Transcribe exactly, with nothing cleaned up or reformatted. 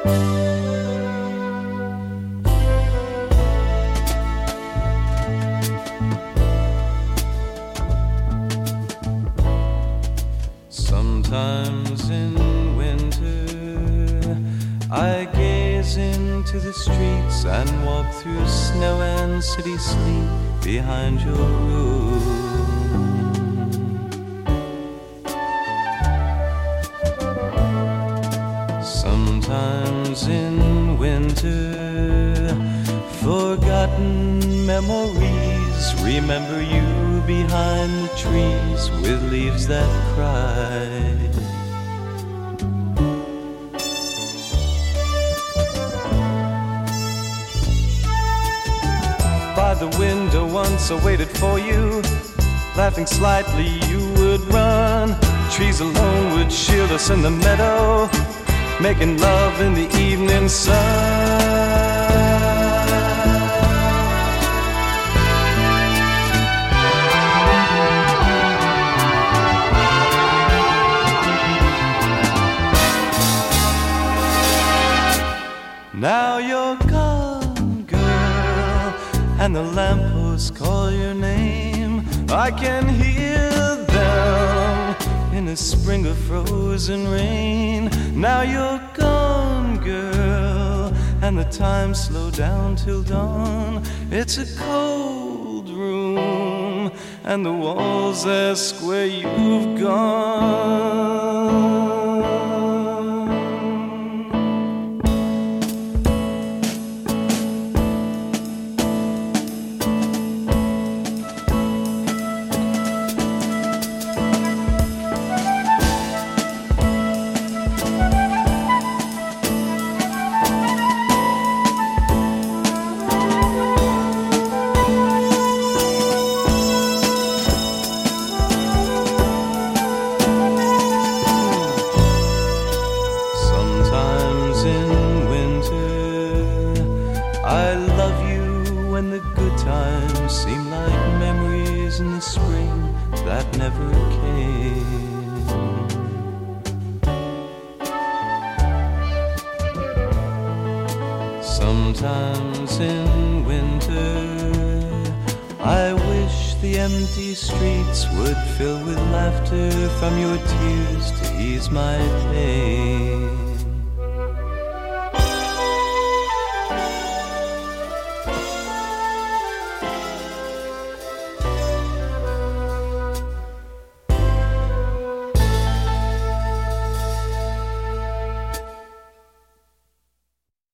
Sometimes in winter I gaze into the streets and walk through snow and city sleep behind your room. Sometimes in winter forgotten memories remember you behind the trees with leaves that cried. By the window once I waited for you, laughing slightly you would run. Trees alone would shield us in the meadow, making love in the evening sun. Now you're gone, girl, and the lampposts call your name. I can hear them in a spring of frozen rain. Now you're gone, girl, and the time slowed down till dawn. It's a cold room, and the walls ask where you've gone. I love you when the good times seem like memories in the spring that never came. Sometimes in winter I wish the empty streets would fill with laughter from your tears to ease my pain.